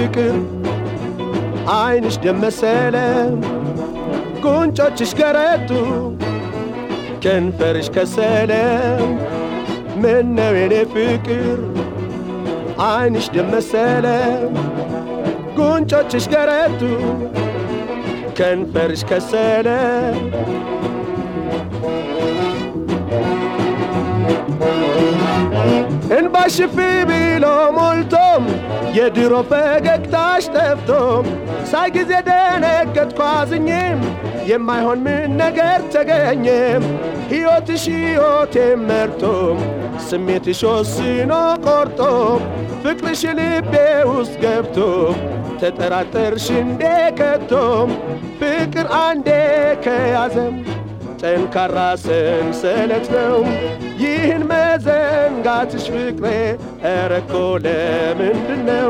ፍቅር አይንሽ ደም መሰለ ጉንጮችሽ ገረጡ ከንፈርሽ ከሰለ ምነው የኔ ፍቅር አይንሽ ደም መሰለ ጉንጮችሽ ገረጡ ከንፈርሽ ከሰለ እንባሽ ብሎ ሞልቶም የድሮ ፈገግታሽ ጠፍቶም ሳይ ጊዜ ደነገጥኩ አዝኜም የማይሆን ምን ነገር ተገኘም ሕይወትሽ ሕይወቴም መርቶም ስሜትሽ ወስኖ ቆርጦ ፍቅርሽ ልቤ ውስጥ ገብቶ ተጠራጠርሽ እንዴ ከቶም ፍቅር አንዴ ከያዘም ጠንካራ ሰንሰለት ነው ይህን መዘንጋትሽ ፍቅሬ ኧረ እኮ ለምንድነው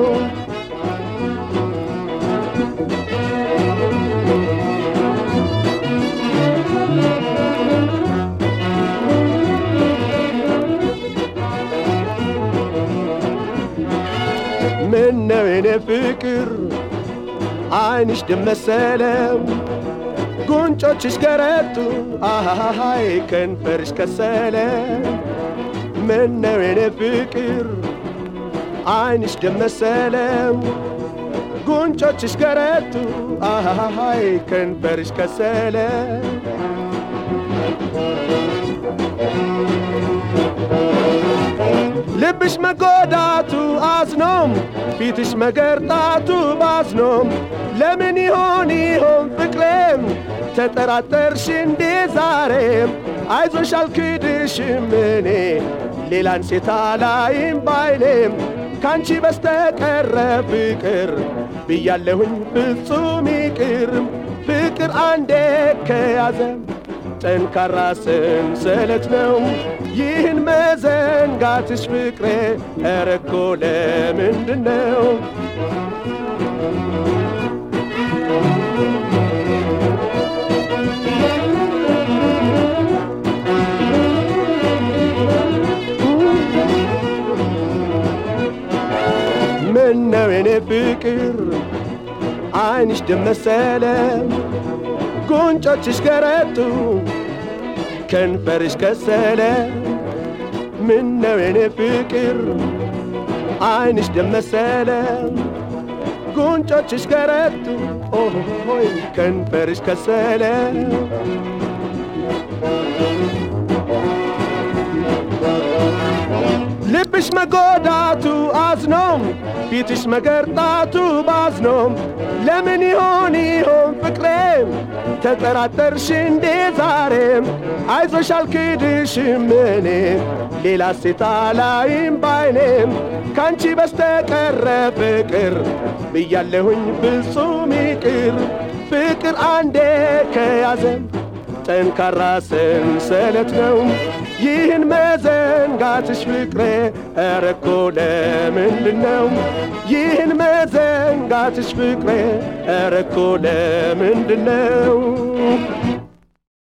ምነው የኔ ፍቅር አይንሽ ደም መሰለ ጉንጮችሽ ገረጡ አሃሃይ ከንፈርሽ ከሰለ ምነው የኔ ፍቅር አይንሽ ደም መሰለ ጉንጮችሽ ገረጡ አሃሃይ ከንፈርሽ ከሰለ ልብሽ መጎዳቱ አዝኖም ፊትሽ መገርጣቱ ባዝኖም ለምን ይሆን ፍቅሬም ተጠራጠርሽ እንዴ ዛሬም አይዞሽ አልክድሽም እኔ ሌላን ሴት አላይም ባይኔም ካንቺ በስተቀር ፍቅር ብያለሁኝ ፍጹም ይቅር ፍቅር አንዴ ከያዘም ጠንካራ ሰንሰለት ነው ይህን መዘንጋትሽ ፍቅሬ ኧረ እኮ ለምንድነው ምነው የኔ ፍቅር አይንሽ ደም መሰለ ጉንጮችሽ ገረጡ ከንፈርሽ ከሰለ ምነው የኔ ፍቅር አይንሽ ደም መሰለ ጉንጮችሽ ገረጡ ኦሆይ ከንፈርሽ ከሰለ ልብሽ መጎዳቱ አዝኖም ፊትሽ መገርጣቱ ባዝኖም ለምን ይሆን ፍቅሬም ተጠራጠርሽ እንዴ ዛሬም አይዞሽ አልክድሽም እኔ ሌላ ሴት አላይም ባይኔም ካንቺ በስተቀር ፍቅር ብያለሁኝ ፍጹም ይቅር ፍቅር አንዴ ከያዘም ጠንካራ ሰንሰለት ነው ይህን መዘንጋትሽ ፍቅሬ ኧረ እኮ ለምንድነው ይህን መዘንጋትሽ ፍቅሬ ኧረ እኮ ለምንድነው